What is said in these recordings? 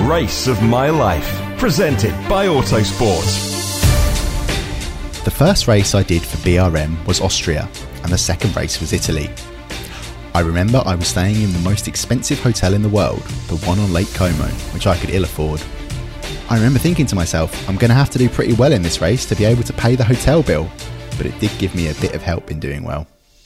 Race of My Life, presented by Autosport. The first race I did for BRM was Austria, and the second race was Italy. I remember I was staying in the most expensive hotel in the world, the one on Lake Como, which I could ill afford. I remember thinking to myself, I'm going to have to do pretty well in this race to be able to pay the hotel bill, but it did give me a bit of help in doing well.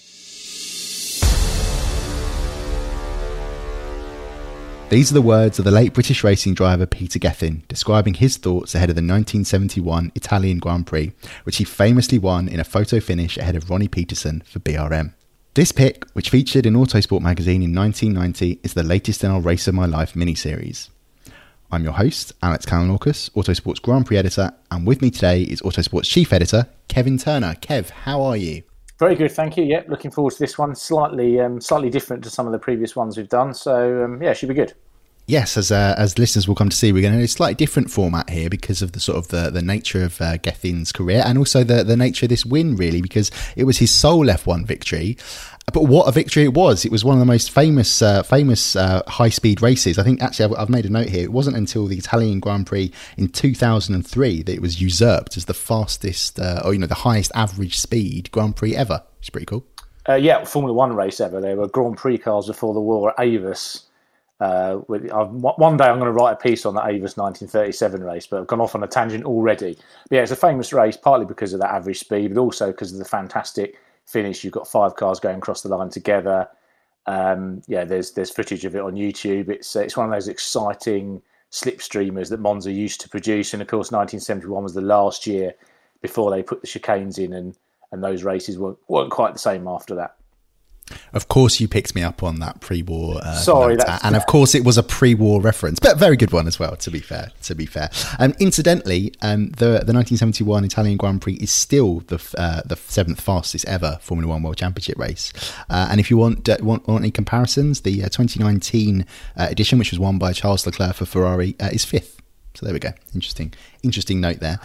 These are the words of the late British racing driver Peter Gethin, describing his thoughts ahead of the 1971 Italian Grand Prix, which he famously won in a photo finish ahead of Ronnie Peterson for BRM. This pick, which featured in Autosport magazine in 1990, is the latest in our Race of My Life mini-series. I'm your host, Alex Kalinauckas, Autosport's Grand Prix editor, and with me today is Autosport's chief editor, Kevin Turner. Kev, how are you? Very good, thank you. Yeah, looking forward to this one. Slightly different to some of the previous ones we've done. So yeah, should be good. Yes, as listeners will come to see, we're going to do a slightly different format here because of the sort of the nature of Gethin's career, and also the nature of this win, really, because it was his sole F1 victory. But what a victory it was! It was one of the most famous high-speed races. I think actually I've made a note here. It wasn't until the Italian Grand Prix in 2003 that it was usurped as the fastest, the highest average speed Grand Prix ever. It's pretty cool. Yeah, Formula One race ever. There were Grand Prix cars before the war at Avis. One day I'm going to write a piece on the Avis 1937 race, but I've gone off on a tangent already. But yeah, it's a famous race, partly because of that average speed, but also because of the fantastic finish. You've got 5 cars going across the line together. There's footage of it on YouTube. It's one of those exciting slipstreamers that Monza used to produce, and of course 1971 was the last year before they put the chicanes in, and those races weren't quite the same after that. Of course, you picked me up on that pre-war. And of course, it was a pre-war reference, but a very good one as well. To be fair. Incidentally, the 1971 Italian Grand Prix is still the 7th fastest ever Formula One World Championship race. And if you want any comparisons, the 2019 edition, which was won by Charles Leclerc for Ferrari, is 5th. So there we go. Interesting note there.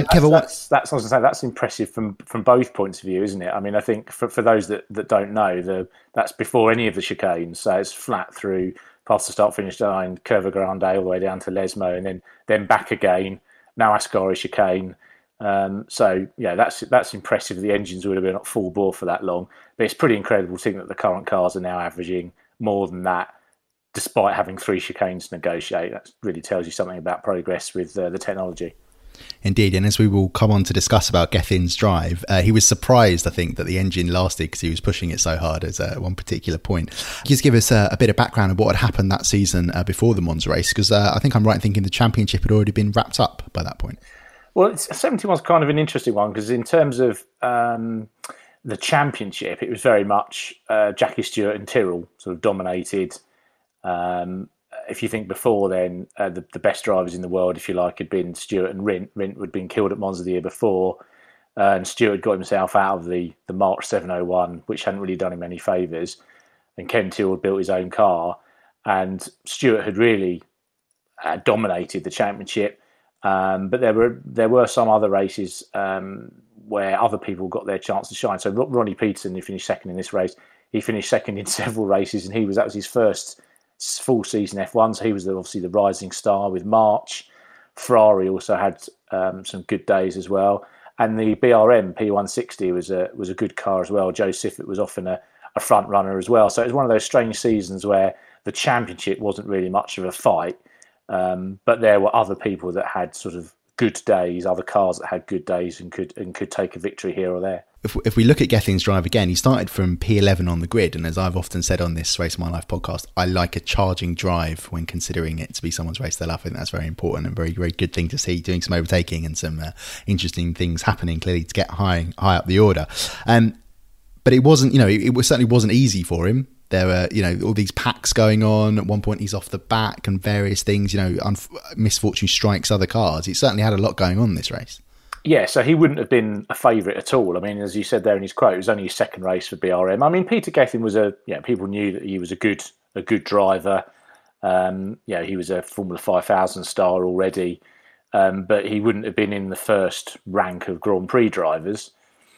That's impressive from both points of view, isn't it? I mean, I think for those that don't know, that's before any of the chicanes. So it's flat through past the start-finish line, Curva Grande all the way down to Lesmo, and then back again. Now Ascari chicane. So yeah, that's impressive. The engines would have been at full bore for that long, but it's pretty incredible to think that the current cars are now averaging more than that, despite having 3 chicanes to negotiate. That really tells you something about progress with the technology. Indeed, and as we will come on to discuss about Gethin's drive, he was surprised, I think, that the engine lasted because he was pushing it so hard at one particular point. Just give us a bit of background of what had happened that season before the Monza race, because I think I'm right in thinking the championship had already been wrapped up by that point. Well, 71's kind of an interesting one because in terms of the championship, it was very much Jackie Stewart and Tyrrell sort of dominated. If you think before then, the best drivers in the world, if you like, had been Stewart and Rindt. Rindt had been killed at Monza the year before, and Stewart got himself out of the March 701, which hadn't really done him any favours. And Ken Tyrrell had built his own car, and Stewart had really dominated the championship. But there were some other races where other people got their chance to shine. So Ronnie Peterson, who finished second in this race, he finished second in several races, and that was his first full season F1, so he was obviously the rising star with March. Ferrari also had some good days as well, and the BRM P160 was a good car as well. Joe Siffert was often a front runner as well, so it was one of those strange seasons where the championship wasn't really much of a fight, but there were other people that had sort of good days, other cars that had good days and could take a victory here or there. If we look at Gethin's drive again, he started from P11 on the grid, and as I've often said on this Race of My Life podcast, I like a charging drive when considering it to be someone's race they love. I think that's very important and very, very good thing to see, doing some overtaking and some interesting things happening clearly to get high up the order. But it wasn't, it certainly wasn't easy for him. There were, all these packs going on. At one point, he's off the back and various things, misfortune strikes other cars. It certainly had a lot going on in this race. Yeah, so he wouldn't have been a favourite at all. I mean, as you said there in his quote, it was only his second race for BRM. I mean, Peter Gethin was people knew that he was a good driver. He was a Formula 5000 star already, but he wouldn't have been in the first rank of Grand Prix drivers.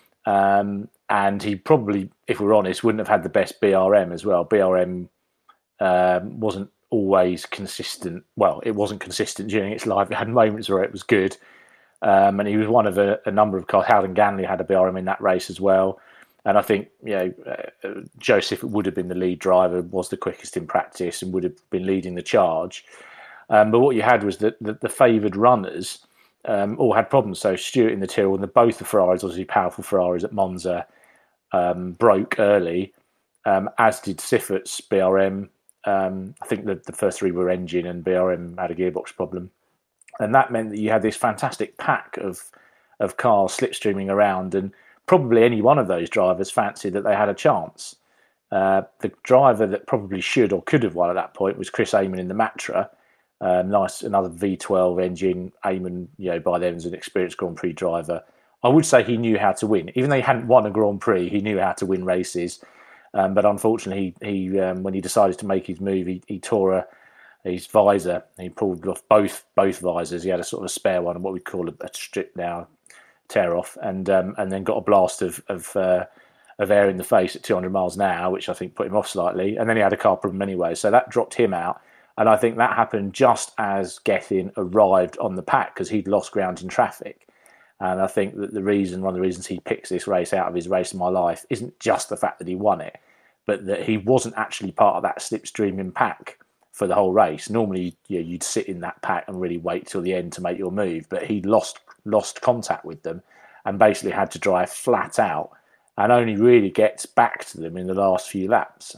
And he probably, if we're honest, wouldn't have had the best BRM as well. BRM wasn't always consistent. Well, it wasn't consistent during its life. It had moments where it was good. And he was one of a number of cars. Howden Ganley had a BRM in that race as well. And I think, Joseph would have been the lead driver, was the quickest in practice and would have been leading the charge. But what you had was that the favoured runners all had problems. So Stewart in the Tyrrell and both the Ferraris, obviously powerful Ferraris at Monza, broke early, as did Siffert's BRM. I think the first three were engine and BRM had a gearbox problem. And that meant that you had this fantastic pack of cars slipstreaming around, and probably any one of those drivers fancied that they had a chance. The driver that probably should or could have won at that point was Chris Amon in the Matra. Nice, another V12 engine. Amon, by then was an experienced Grand Prix driver. I would say he knew how to win. Even though he hadn't won a Grand Prix, he knew how to win races. But unfortunately, he when he decided to make his move, he tore his visor. He pulled off both visors. He had a sort of a spare one, what we call a strip now, tear off, and then got a blast of air in the face at 200 miles an hour, which I think put him off slightly. And then he had a car problem anyway, so that dropped him out. And I think that happened just as Gethin arrived on the pack because he'd lost ground in traffic. And I think that one of the reasons he picks this race out of his Race of My Life isn't just the fact that he won it, but that he wasn't actually part of that slipstreaming pack for the whole race. Normally, you'd sit in that pack and really wait till the end to make your move, but he lost contact with them and basically had to drive flat out and only really gets back to them in the last few laps.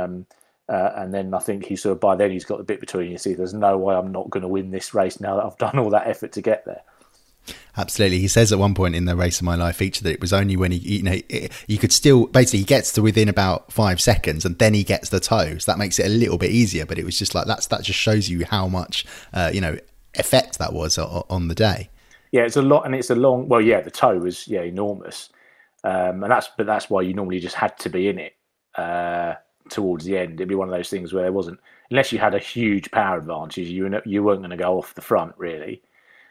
And then I think by then he's got the bit between you. See, there's no way I'm not going to win this race now that I've done all that effort to get there. Absolutely. He says at one point in the Race of My Life feature that it was only when you could still, basically he gets to within about 5 seconds and then he gets the toe. So that makes it a little bit easier, but it was just like, that just shows you how much, effect that was on the day. Yeah, it's a lot, and it's a long, the toe was, enormous. And that's why you normally just had to be in it towards the end. It'd be one of those things where there wasn't, unless you had a huge power advantage, you weren't going to go off the front really.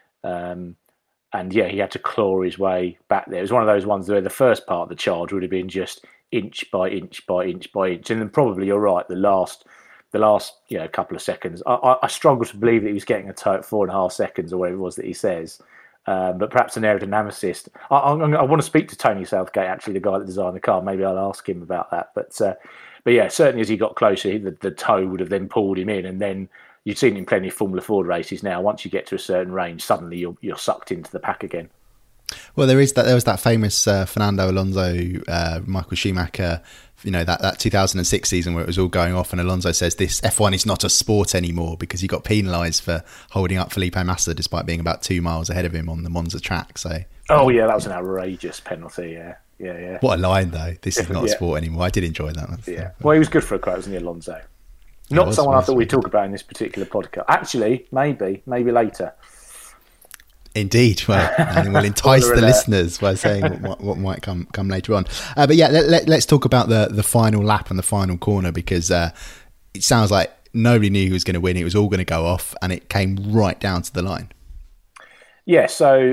He had to claw his way back there. It was one of those ones where the first part of the charge would have been just inch by inch by inch by inch, and then probably you're right. The last couple of seconds, I struggle to believe that he was getting a toe at 4.5 seconds or whatever it was that he says. But perhaps an aerodynamicist. I want to speak to Tony Southgate, actually, the guy that designed the car. Maybe I'll ask him about that. But certainly as he got closer, the toe would have then pulled him in, and then you've seen in plenty of Formula Ford races now. Once you get to a certain range, suddenly you're sucked into the pack again. Well, there was that famous Fernando Alonso, Michael Schumacher, that 2006 season where it was all going off, and Alonso says this F1 is not a sport anymore because he got penalised for holding up Felipe Massa despite being about 2 miles ahead of him on the Monza track. So, that was an outrageous penalty. Yeah. What a line though! This is not a sport anymore. I did enjoy that. Yeah. Well, he was good for a quote, wasn't he, Alonso? Not someone I thought we'd talk about in this particular podcast. Actually, maybe later. Indeed. Well, and we'll entice the listeners by saying what might come later on. But let's talk about the final lap and the final corner, because it sounds like nobody knew who was going to win. It was all going to go off, and it came right down to the line. Yeah, so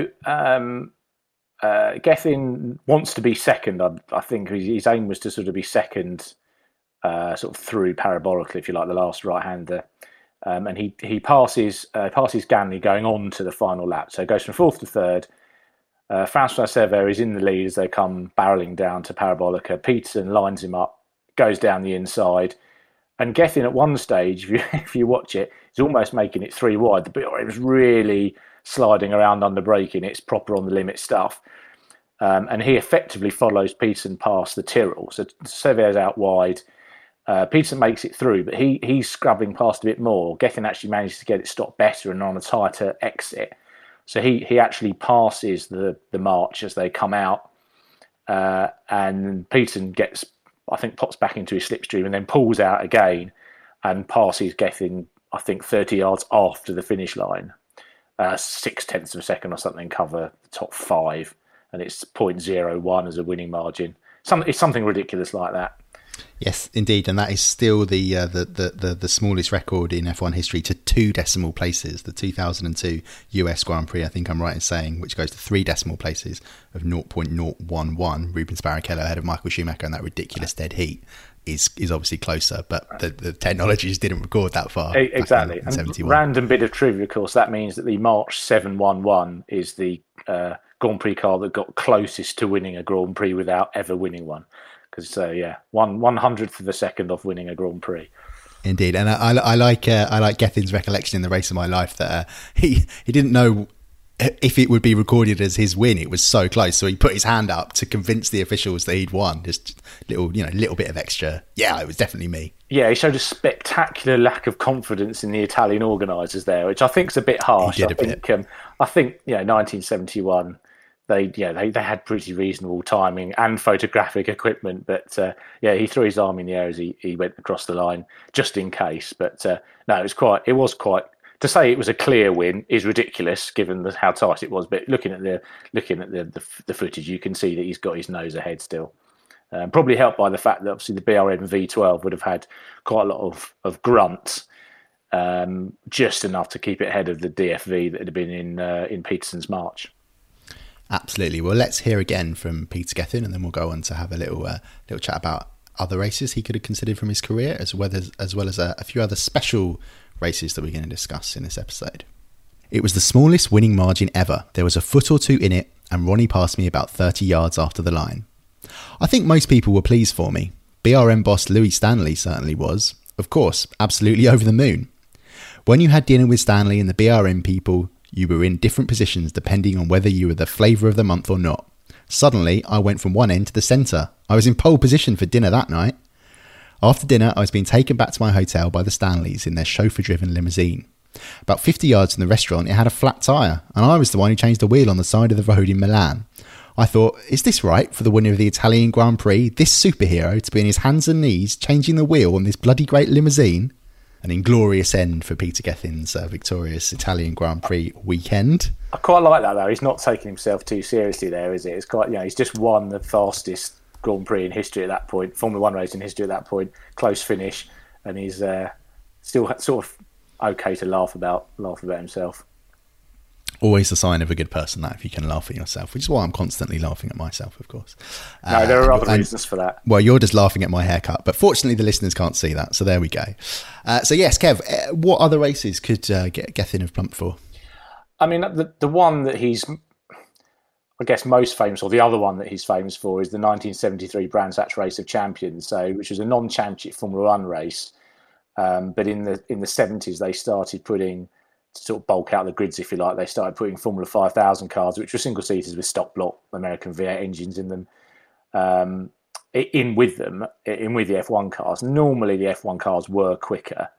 Gethin wants to be second. I think his aim was to sort of be second, sort of through parabolically, if you like, the last right-hander. And he passes Ganley going on to the final lap. So it goes from fourth to third. Francois Sever is in the lead as they come barreling down to Parabolica. Peterson lines him up, goes down the inside. And Gethin at one stage, if you watch it, is almost making it 3 wide. The BRM was really sliding around under braking. It's proper on the limit stuff. And he effectively follows Peterson past the Tyrrell. So Sever's out wide. Peterson makes it through, but he's scrubbing past a bit more. Gethin actually manages to get it stopped better and on a tighter exit. So he actually passes the march as they come out. And Peterson pops back into his slipstream and then pulls out again and passes Gethin, I think, 30 yards after the finish line. 0.6 of a second or something cover the top 5. And it's 0.01 as a winning margin. It's something ridiculous like that. Yes, indeed, and that is still the smallest record in F1 history to 2 decimal places. The 2002 US Grand Prix, I think I'm right in saying, which goes to 3 decimal places of 0.011. Rubens Barrichello ahead of Michael Schumacher in that ridiculous dead heat is obviously closer, but the technologies didn't record that far. Exactly. And random bit of trivia, of course, that means that the March 711 is the Grand Prix car that got closest to winning a Grand Prix without ever winning one. Because 1/100th of a second off winning a Grand Prix. Indeed, and I like Gethin's recollection in the Race of My Life that he didn't know if it would be recorded as his win. It was so close, so he put his hand up to convince the officials that he'd won. Just little bit of extra. Yeah, it was definitely me. Yeah, he showed a spectacular lack of confidence in the Italian organisers there, which I think is a bit harsh. I think 1971. They had pretty reasonable timing and photographic equipment, but he threw his arm in the air as he went across the line just in case. But no, it was quite. To say it was a clear win is ridiculous given how tight it was. But looking at the footage, you can see that he's got his nose ahead still. Probably helped by the fact that obviously the BRM V12 would have had quite a lot of grunt, just enough to keep it ahead of the DFV that had been in Peterson's March. Absolutely. Well, let's hear again from Peter Gethin, and then we'll go on to have a little chat about other races he could have considered from his career, as well as a few other special races that we're going to discuss in this episode. It was the smallest winning margin ever. There was a foot or two in it, and Ronnie passed me about 30 yards after the line. I think most people were pleased for me. BRM boss Louis Stanley certainly was. Of course, absolutely over the moon. When you had dinner with Stanley and the BRM people, you were in different positions depending on whether you were the flavour of the month or not. Suddenly, I went from one end to the centre. I was in pole position for dinner that night. After dinner, I was being taken back to my hotel by the Stanleys in their chauffeur-driven limousine. About 50 yards from the restaurant, it had a flat tyre, and I was the one who changed the wheel on the side of the road in Milan. I thought, is this right for the winner of the Italian Grand Prix, this superhero, to be on his hands and knees changing the wheel on this bloody great limousine? An inglorious end for Peter Gethin's victorious Italian Grand Prix weekend. I quite like that, though. He's not taking himself too seriously there, is it? It's quite, he's just won the fastest Grand Prix in history at that point, Formula One race in history at that point, close finish, and he's still sort of okay to laugh about himself. Always a sign of a good person, that if you can laugh at yourself, which is why I'm constantly laughing at myself, of course. No, there are other reasons for that. Well, you're just laughing at my haircut, but fortunately the listeners can't see that, so there we go. So yes, Kev, what other races could Gethin have plumped for? I mean, the one that he's, I guess, most famous, or the other one that he's famous for, is the 1973 Brands Hatch Race of Champions, which was a non-championship Formula One race. But in the 70s, they started putting, to sort of bulk out the grids, if you like, they started putting Formula 5000 cars, which were single-seaters with stock block American V8 engines in them, in with the F1 cars. Normally, the F1 cars were quicker,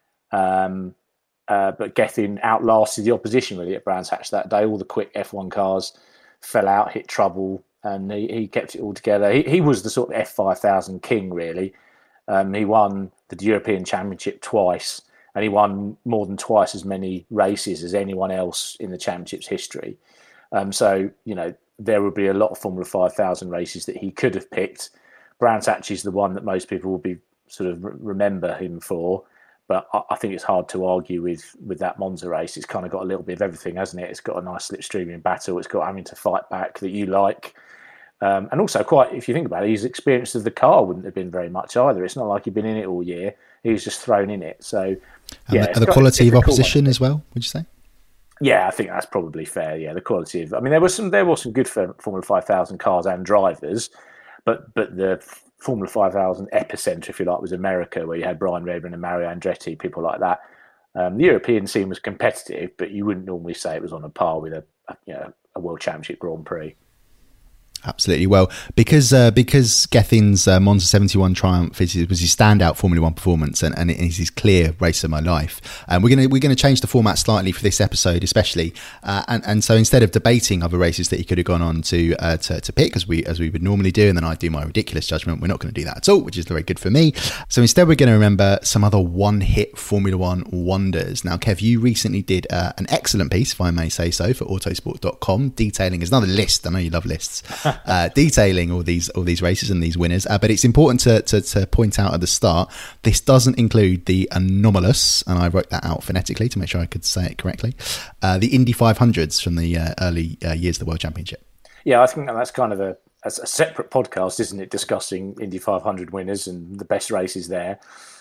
but Gethin outlasted the opposition really at Brands Hatch that day. All the quick F1 cars fell out, hit trouble, and he kept it all together. He was the sort of F5000 king, really. He won the European Championship twice, and he won more than twice as many races as anyone else in the championship's history. So, there would be a lot of Formula 5000 races that he could have picked. Brands Hatch is the one that most people will be sort of remember him for. But I think it's hard to argue with that Monza race. It's kind of got a little bit of everything, hasn't it? It's got a nice slipstreaming battle. It's got having to fight back that you like. And also, quite, if you think about it, his experience of the car wouldn't have been very much either. It's not like he'd been in it all year. He was just thrown in it. So, and the quality of opposition as well, would you say? Yeah, I think that's probably fair. Yeah, the quality of... I mean, there was some good Formula 5000 cars and drivers, but the Formula 5000 epicenter, if you like, was America, where you had Brian Redman and Mario Andretti, people like that. The European scene was competitive, but you wouldn't normally say it was on a par with a World Championship Grand Prix. Absolutely. Well, because Gethin's Monza 71 triumph was his standout Formula One performance, and it is his clear race of my life. We're gonna change the format slightly for this episode, especially, and so instead of debating other races that he could have gone on to pick, as we would normally do, and then I do my ridiculous judgment, we're not going to do that at all, which is very good for me. So instead, we're going to remember some other one-hit Formula One wonders. Now, Kev, you recently did an excellent piece, if I may say so, for Autosport.com, detailing another list. I know you love lists. detailing all these races and these winners. But it's important to point out at the start, this doesn't include the anomalous, and I wrote that out phonetically to make sure I could say it correctly, the Indy 500s from the early years of the World Championship. Yeah, I think that's kind of a separate podcast, isn't it, discussing Indy 500 winners and the best races there.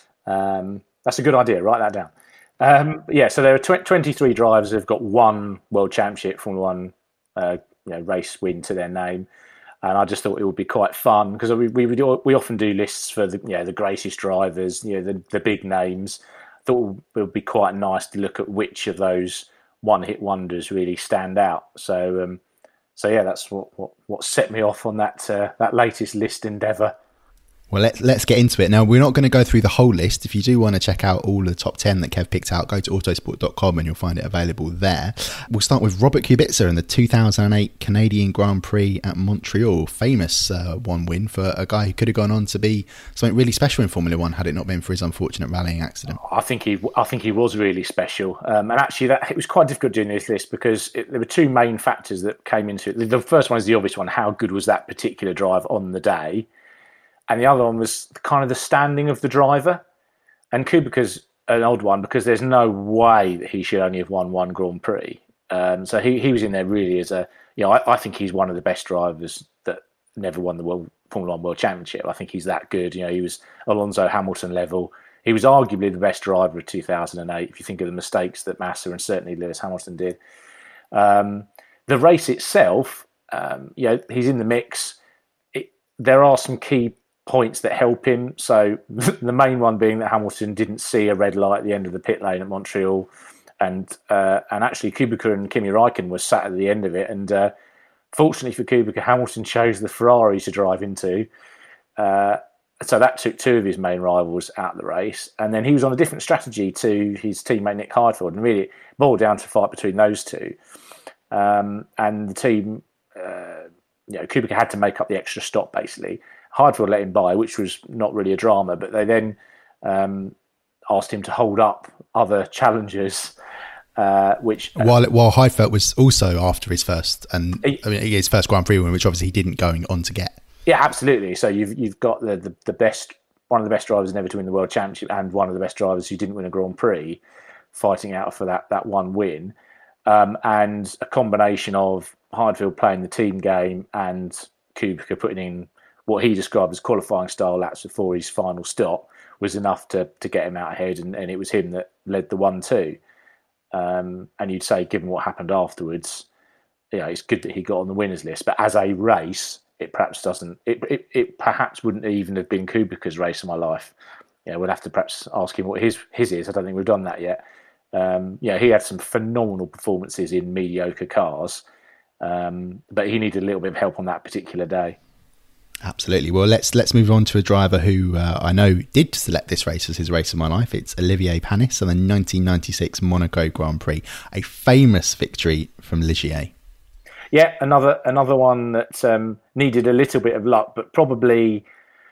That's a good idea. Write that down. So there are 23 drivers who've got one World Championship Formula One race win to their name, and I just thought it would be quite fun because we often do lists for the greatest drivers, the big names. I thought it would be quite nice to look at which of those one-hit wonders really stand out. So that's what set me off on that latest list endeavour. Well, let's get into it. Now, we're not going to go through the whole list. If you do want to check out all the top 10 that Kev picked out, go to autosport.com and you'll find it available there. We'll start with Robert Kubica in the 2008 Canadian Grand Prix at Montreal. Famous one win for a guy who could have gone on to be something really special in Formula One had it not been for his unfortunate rallying accident. I think he was really special. And actually, it was quite difficult doing this list because there were two main factors that came into it. The first one is the obvious one. How good was that particular drive on the day? And the other one was kind of the standing of the driver. And Kubica's an odd one because there's no way that he should only have won one Grand Prix. So he was in there really as I think he's one of the best drivers that never won the Formula One World Championship. I think he's that good. He was Alonso Hamilton level. He was arguably the best driver of 2008, if you think of the mistakes that Massa and certainly Lewis Hamilton did. The race itself, he's in the mix. There are some key points that help him. So the main one being that Hamilton didn't see a red light at the end of the pit lane at Montreal, and actually Kubica and Kimi Räikkönen were sat at the end of it. And fortunately for Kubica, Hamilton chose the Ferrari to drive into. So that took two of his main rivals out of the race. And then he was on a different strategy to his teammate Nick Heidfeld, and really it boiled down to a fight between those two. And the team, Kubica had to make up the extra stop basically. Heidfeld let him by, which was not really a drama, but they then asked him to hold up other challengers, which while Heidfeld was also after his first his first Grand Prix win, which obviously he didn't going on to get. Yeah, absolutely. So you've got the best, one of the best drivers never to win the World Championship, and one of the best drivers who didn't win a Grand Prix, fighting out for that one win, and a combination of Heidfeld playing the team game and Kubica putting in what he described as qualifying style laps before his final stop was enough to get him out ahead, and it was him that led the 1-2. And you'd say, given what happened afterwards, it's good that he got on the winners list. But as a race, it perhaps doesn't. It perhaps wouldn't even have been Kubica's race of my life. We'll have to perhaps ask him what his is. I don't think we've done that yet. He had some phenomenal performances in mediocre cars, but he needed a little bit of help on that particular day. Absolutely. Well, let's move on to a driver who I know did select this race as his race of my life. It's Olivier Panis and the 1996 Monaco Grand Prix, a famous victory from Ligier. Yeah, another one that needed a little bit of luck, but probably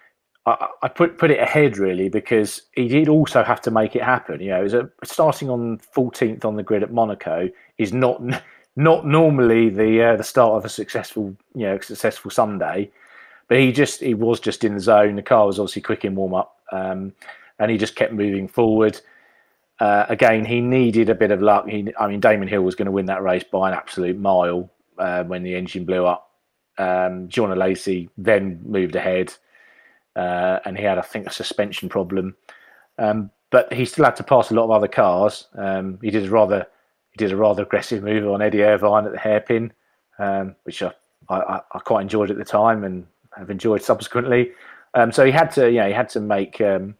I put it ahead really because he did also have to make it happen. It was starting on 14th on the grid at Monaco is not normally the start of a successful Sunday. But he was just in the zone. The car was obviously quick in warm-up, and he just kept moving forward. Again, he needed a bit of luck. Damon Hill was going to win that race by an absolute mile when the engine blew up. John Lacey then moved ahead, and he had, I think, a suspension problem. But he still had to pass a lot of other cars. He did a rather aggressive move on Eddie Irvine at the hairpin, which I quite enjoyed at the time and have enjoyed subsequently. So he had to make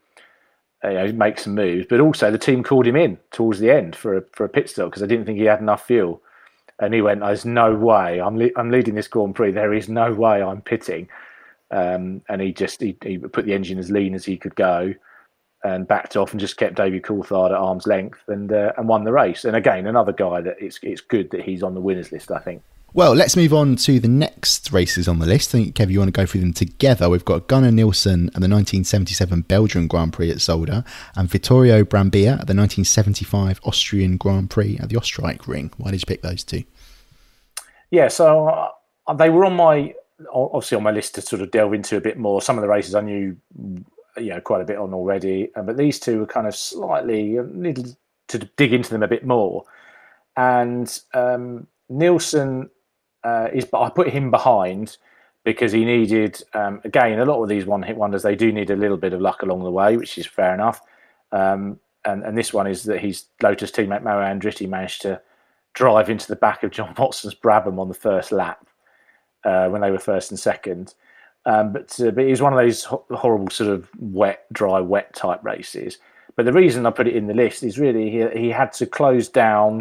some moves, but also the team called him in towards the end for a pit stop because I didn't think he had enough fuel, and he went, "There's no way I'm leading this Grand Prix. There is no way I'm pitting," and he put the engine as lean as he could go, and backed off and just kept David Coulthard at arm's length and won the race. And again, another guy that it's good that he's on the winners list, I think. Well, let's move on to the next races on the list. I think, Kev, you want to go through them together. We've got Gunnar Nilsson at the 1977 Belgian Grand Prix at Zolder and Vittorio Brambilla at the 1975 Austrian Grand Prix at the Oostenrijk Ring. Why did you pick those two? Yeah, so they were on my obviously on my list to sort of delve into a bit more. Some of the races I knew, quite a bit on already, but these two were kind of slightly needed to dig into them a bit more. And Nielsen I put him behind because he needed, again, a lot of these one-hit wonders, they do need a little bit of luck along the way, which is fair enough. And this one is that his Lotus teammate Mario Andretti managed to drive into the back of John Watson's Brabham on the first lap when they were first and second. But it was one of those horrible sort of dry, wet type races. But the reason I put it in the list is really he had to close down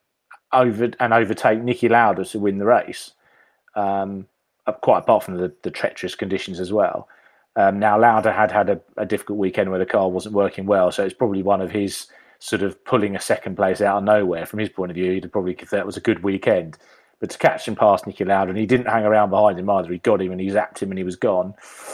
overtake Niki Lauda to win the race, quite apart from the treacherous conditions as well. Now, Lauda had a difficult weekend where the car wasn't working well, so it's probably one of his sort of pulling a second place out of nowhere. From his point of view, he'd probably say it was a good weekend. But to catch him past Niki Lauda, and he didn't hang around behind him either. He got him and he zapped him and he was gone.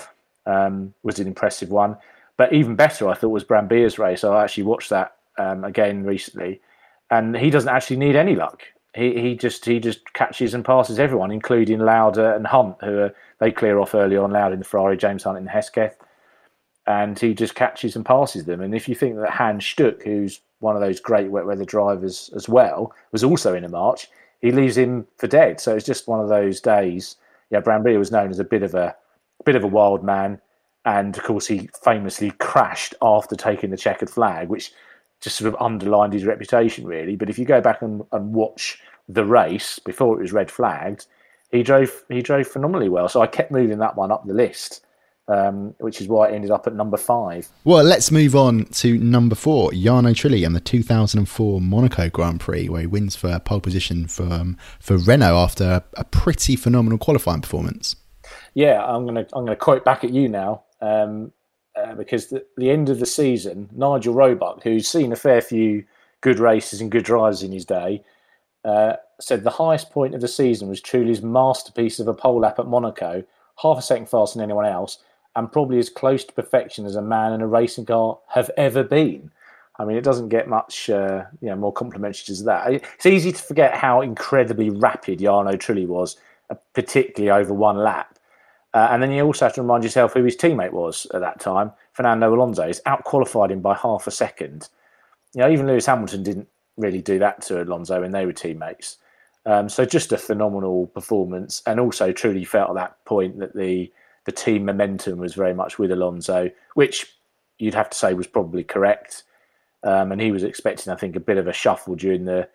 Was an impressive one. But even better, I thought, was Brambier's race. I actually watched that again recently, and he doesn't actually need any luck. He just catches and passes everyone, including Lauda and Hunt, they clear off early on. Lauda in the Ferrari, James Hunt in the Hesketh, and he just catches and passes them. And if you think that Hans Stuck, who's one of those great wet weather drivers as well, was also in a March, he leaves him for dead. So it's just one of those days. Yeah, Brambier was known as a bit of a wild man, and of course he famously crashed after taking the checkered flag, which just sort of underlined his reputation, really. But if you go back and watch the race before it was red flagged, he drove phenomenally well. So I kept moving that one up the list, which is why it ended up at number 5. Well, let's move on to number 4, Jarno Trulli and the 2004 Monaco Grand Prix, where he wins for pole position for Renault after a pretty phenomenal qualifying performance. Yeah, I'm gonna quote back at you now. Because the end of the season, Nigel Roebuck, who's seen a fair few good races and good drivers in his day, said the highest point of the season was Trulli's masterpiece of a pole lap at Monaco, half a second faster than anyone else, and probably as close to perfection as a man and a racing car have ever been. I mean, it doesn't get much more complimentary as that. It's easy to forget how incredibly rapid Jarno Trulli was, particularly over one lap. And then you also have to remind yourself who his teammate was at that time. Fernando Alonso. He's out-qualified him by half a second. Even Lewis Hamilton didn't really do that to Alonso when they were teammates. So just a phenomenal performance. And also Trulli felt at that point that the team momentum was very much with Alonso, which you'd have to say was probably correct. And he was expecting, I think, a bit of a shuffle during the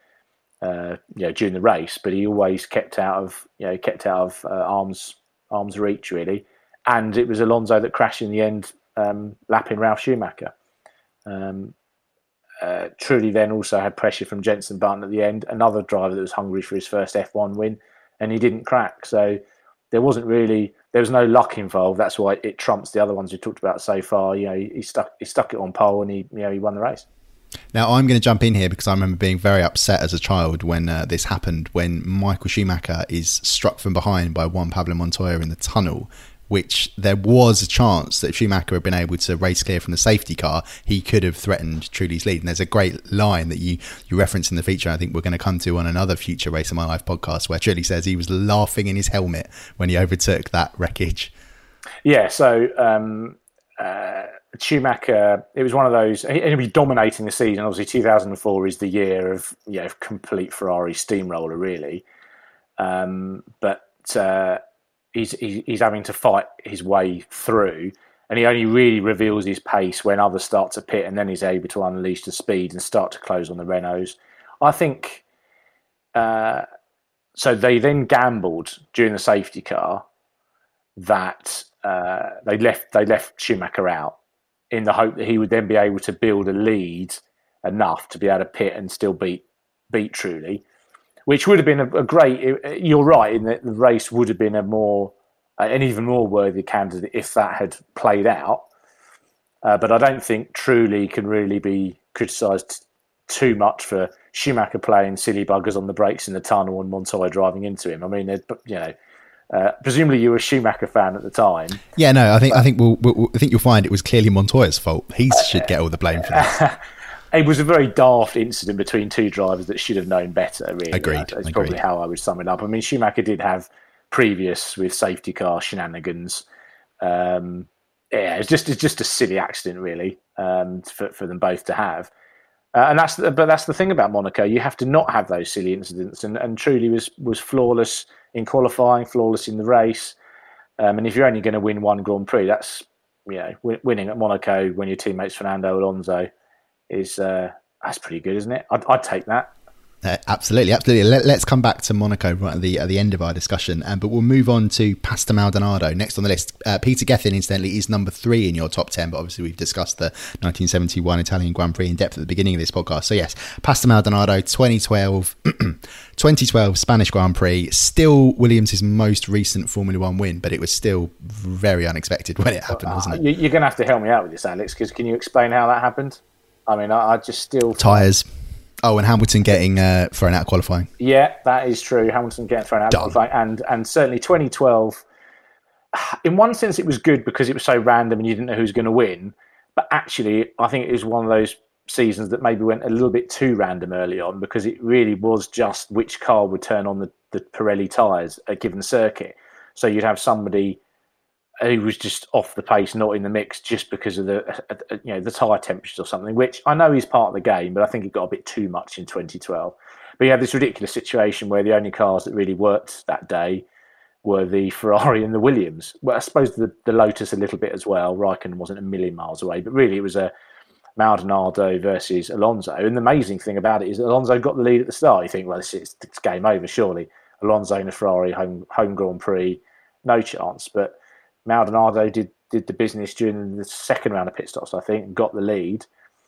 race, but he always kept out of arm's reach, really. And it was Alonso that crashed in the end, lapping Ralf Schumacher. Trulli then also had pressure from Jenson Button at the end, another driver that was hungry for his first F1 win, and he didn't crack. So there was no luck involved. That's why it trumps the other ones we talked about so far. He stuck it on pole and he won the race. Now, I'm going to jump in here because I remember being very upset as a child when this happened, when Michael Schumacher is struck from behind by Juan Pablo Montoya in the tunnel, which there was a chance that if Schumacher had been able to race clear from the safety car, he could have threatened Trulli's lead. And there's a great line that you reference in the feature, I think we're going to come to on another future Race of My Life podcast, where Trulli says he was laughing in his helmet when he overtook that wreckage. Yeah, so Schumacher, it was one of those, he'll be dominating the season. Obviously 2004 is the year of complete Ferrari steamroller, really, but he's having to fight his way through, and he only really reveals his pace when others start to pit, and then he's able to unleash the speed and start to close on the Renaults. I think so they then gambled during the safety car that they left Schumacher out in the hope that he would then be able to build a lead enough to be able to pit and still beat Trulli, which would have been a great. You're right in that the race would have been an even more worthy candidate if that had played out. But I don't think Trulli can really be criticised too much for Schumacher playing silly buggers on the brakes in the tunnel and Montoya driving into him. I mean, presumably you were a Schumacher fan at the time. Yeah, no, I think you'll find it was clearly Montoya's fault. He should get all the blame for this. It was a very daft incident between two drivers that should have known better, really. Agreed. That's probably how I would sum it up. I mean, Schumacher did have previous with safety car shenanigans. It's just a silly accident, really, for them both to have. And that's the thing about Monaco. You have to not have those silly incidents, and truly was flawless in qualifying, flawless in the race. And if you're only going to win one Grand Prix, that's winning at Monaco when your teammate's Fernando Alonso is that's pretty good, isn't it? I'd take that. Absolutely. Let's come back to Monaco right at the end of our discussion, but we'll move on to Pastor Maldonado next on the list. Peter Gethin, incidentally, is number 3 in your top 10, but obviously we've discussed the 1971 Italian Grand Prix in depth at the beginning of this podcast. So yes, Pastor Maldonado, 2012 Spanish Grand Prix, still Williams' most recent Formula One win, but it was still very unexpected when it happened, wasn't it? You're going to have to help me out with this, Alex, because can you explain how that happened? I mean, I just still... Tyres. Oh, and Hamilton getting thrown out of qualifying. Yeah, that is true. Hamilton getting thrown out of qualifying. And certainly 2012, in one sense, it was good because it was so random and you didn't know who was going to win. But actually, I think it was one of those seasons that maybe went a little bit too random early on, because it really was just which car would turn on the Pirelli tyres at a given circuit. So you'd have somebody who was just off the pace, not in the mix, just because of the tyre temperatures or something, which I know is part of the game, but I think it got a bit too much in 2012. But you had this ridiculous situation where the only cars that really worked that day were the Ferrari and the Williams. Well, I suppose the Lotus a little bit as well. Raikkonen wasn't a million miles away, but really it was a Maldonado versus Alonso. And the amazing thing about it is that Alonso got the lead at the start. You think, well, it's game over, surely. Alonso in a Ferrari home Grand Prix, no chance. But Maldonado did the business during the second round of pit stops, I think, and got the lead.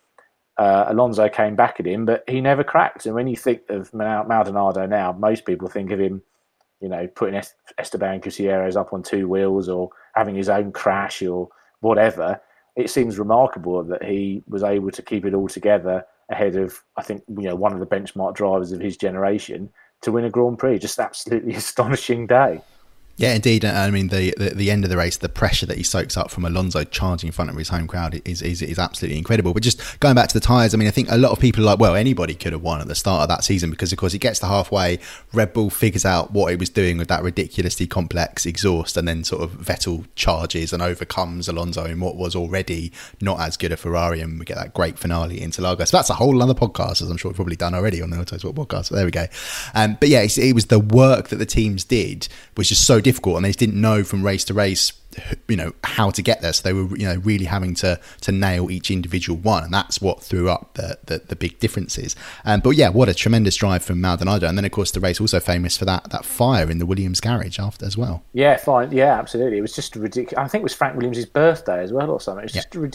Alonso came back at him, but he never cracked. And when you think of Maldonado now, most people think of him, putting Esteban Gutierrez up on 2 wheels or having his own crash or whatever. It seems remarkable that he was able to keep it all together ahead of, I think, one of the benchmark drivers of his generation to win a Grand Prix. Just absolutely astonishing day. Yeah, indeed. I mean, the end of the race, the pressure that he soaks up from Alonso charging in front of his home crowd is absolutely incredible. But just going back to the tyres, I mean, I think a lot of people are like, well, anybody could have won at the start of that season, because, of course, it gets to halfway, Red Bull figures out what it was doing with that ridiculously complex exhaust, and then sort of Vettel charges and overcomes Alonso in what was already not as good a Ferrari, and we get that great finale in Interlagos. So that's a whole other podcast, as I'm sure we've probably done already on the Autosport podcast. So there we go. But yeah, it was the work that the teams did was just so difficult, and they just didn't know from race to race, how to get there. So they were, really having to nail each individual one, and that's what threw up the big differences. But yeah, what a tremendous drive from Maldonado, and then of course the race also famous for that fire in the Williams garage after as well. Yeah, fine. Yeah, absolutely. It was just ridiculous. I think it was Frank Williams' birthday as well, or something. It was just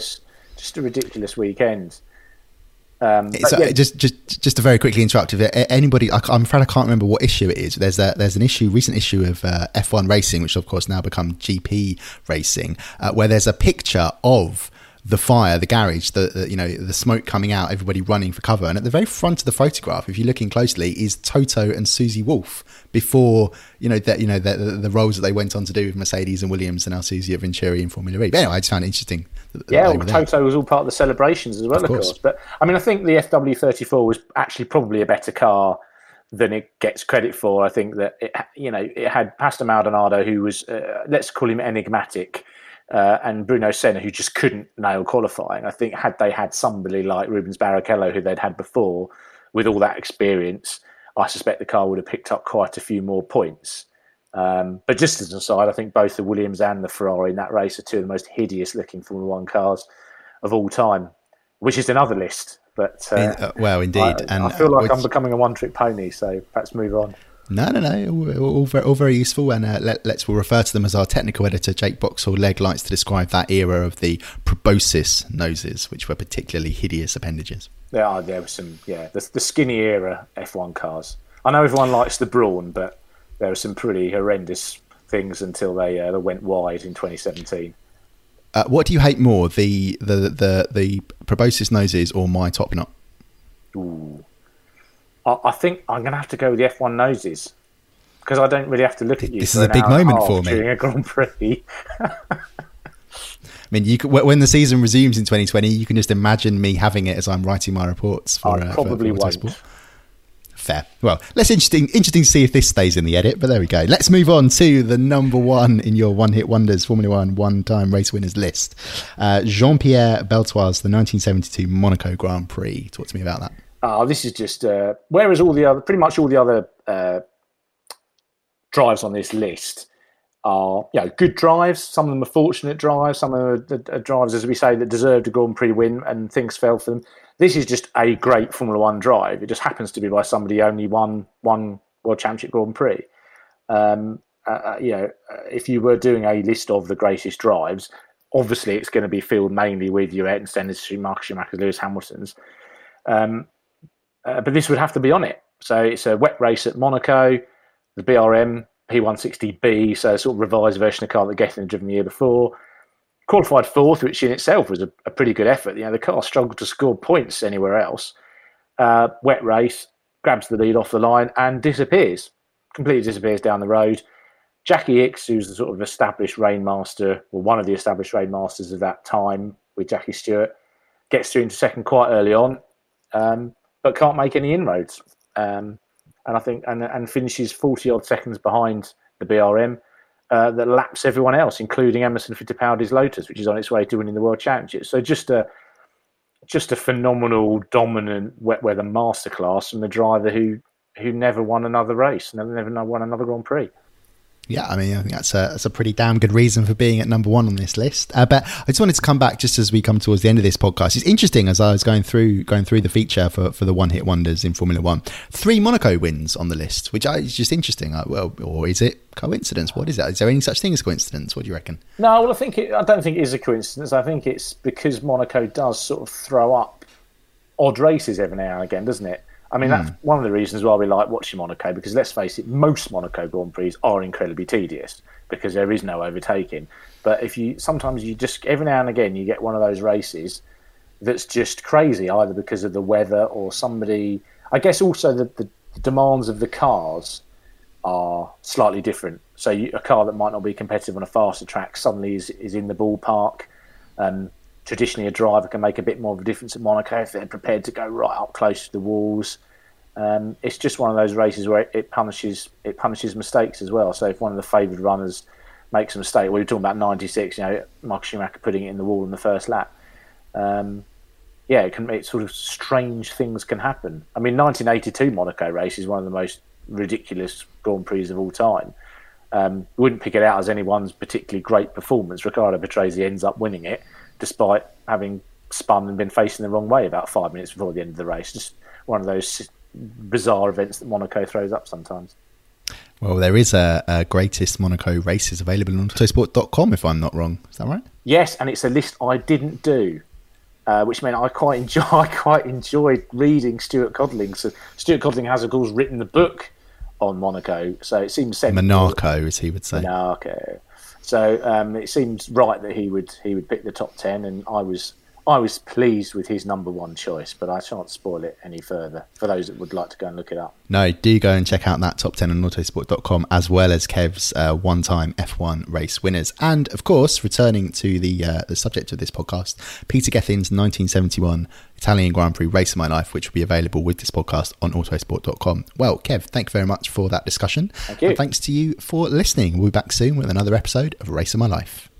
a ridiculous weekend. Just to very quickly interrupt, if anybody, I'm afraid I can't remember what issue it is. There's an recent issue of F1 Racing, which of course now become GP Racing, where there's a picture of the fire, the garage, the smoke coming out, everybody running for cover, and at the very front of the photograph, if you're looking closely, is Toto and Susie Wolff before the roles that they went on to do with Mercedes and Williams, and now Susie at Venturi in Formula E. But anyway, I just found it interesting. Toto was all part of the celebrations as well, of course. But I mean, I think the FW34 was actually probably a better car than it gets credit for. I think that it had Pastor Maldonado, who was let's call him enigmatic, and Bruno Senna, who just couldn't nail qualifying. I think had they had somebody like Rubens Barrichello, who they'd had before, with all that experience, I suspect the car would have picked up quite a few more points. But just as an aside, I think both the Williams and the Ferrari in that race are two of the most hideous looking Formula One cars of all time, which is another list. But well, indeed. I feel like I'm becoming a one-trick pony, so perhaps move on. No. All very useful, and we'll refer to them as our technical editor, Jake Boxall-Legg, likes to describe that era of the proboscis noses, which were particularly hideous appendages. There was some, the skinny era F1 cars. I know everyone likes the brawn, but there were some pretty horrendous things until they went wide in 2017. What do you hate more, the proboscis noses or my top knot? Ooh. I think I'm going to have to go with the F1 noses, because I don't really have to look at you. This is a big moment for me during a Grand Prix. I mean, when the season resumes in 2020, you can just imagine me having it as I'm writing my reports for. I probably won't. fair. Well, interesting to see if this stays in the edit, but there we go. Let's move on to the number one in your one-hit wonders Formula One one-time race winners list. Jean-Pierre Beltoise, the 1972 Monaco Grand Prix. Talk to me about that. This is just whereas pretty much all the other drives on this list are good drives. Some of them are fortunate drives. Some of them are drives, as we say, that deserved a Grand Prix win and things fell for them. This is just a great Formula One drive. It just happens to be by somebody who only won one World Championship Grand Prix. If you were doing a list of the greatest drives, obviously it's going to be filled mainly with your Ayrton Senna's, Schumacher's, Lewis Hamilton's. But this would have to be on it. So it's a wet race at Monaco, the BRM P160B, so a sort of revised version of the car that Gethin had driven the year before. Qualified fourth, which in itself was a pretty good effort. The car struggled to score points anywhere else. Wet race, grabs the lead off the line and completely disappears down the road. Jackie Ickx, who's the sort of established rainmaster, or one of the established rainmasters of that time with Jackie Stewart, gets through into second quite early on, but can't make any inroads. And I think and finishes 40 odd seconds behind the BRM. That laps everyone else, including Emerson Fittipaldi's Lotus, which is on its way to winning the World Championship. So just a phenomenal, dominant wet weather masterclass from the driver who never won another race, never won another Grand Prix. Yeah, I mean, I think that's a pretty damn good reason for being at number one on this list. But I just wanted to come back just as we come towards the end of this podcast. It's interesting as I was going through the feature for the one-hit wonders in Formula One. 3 Monaco wins on the list, which is just interesting. Or is it coincidence? What is that? Is there any such thing as coincidence? What do you reckon? No, well, I don't think it is a coincidence. I think it's because Monaco does sort of throw up odd races every now and again, doesn't it? I mean, that's one of the reasons why we like watching Monaco, because let's face it, most Monaco Grand Prix are incredibly tedious because there is no overtaking. But sometimes you just, every now and again, you get one of those races that's just crazy, either because of the weather or somebody. I guess also the demands of the cars are slightly different. So a car that might not be competitive on a faster track suddenly is in the ballpark. Traditionally, a driver can make a bit more of a difference at Monaco if they're prepared to go right up close to the walls. It's just one of those races where it punishes mistakes as well. So if one of the favoured runners makes a mistake, we were talking about 96, Michael Schumacher putting it in the wall in the first lap. It sort of strange things can happen. I mean, 1982 Monaco race is one of the most ridiculous Grand Prix of all time. Wouldn't pick it out as anyone's particularly great performance. Riccardo Patrese ends up winning it, despite having spun and been facing the wrong way about 5 minutes before the end of the race. Just one of those bizarre events that Monaco throws up sometimes. Well, there is a greatest Monaco races available on autosport.com, if I'm not wrong. Is that right? Yes, and it's a list I didn't do, which meant I quite enjoyed reading Stuart Codling. So Stuart Codling has, of course, written the book on Monaco, so it seems sensible. Monaco, as he would say. Monaco. So it seems right that he would pick the top 10, and I was pleased with his number one choice, but I shan't spoil it any further for those that would like to go and look it up. No, do go and check out that top 10 on autosport.com, as well as Kev's one-time F1 race winners. And, of course, returning to the subject of this podcast, Peter Gethin's 1971 Italian Grand Prix Race of My Life, which will be available with this podcast on autosport.com. Well, Kev, thank you very much for that discussion. Thank you. And thanks to you for listening. We'll be back soon with another episode of Race of My Life.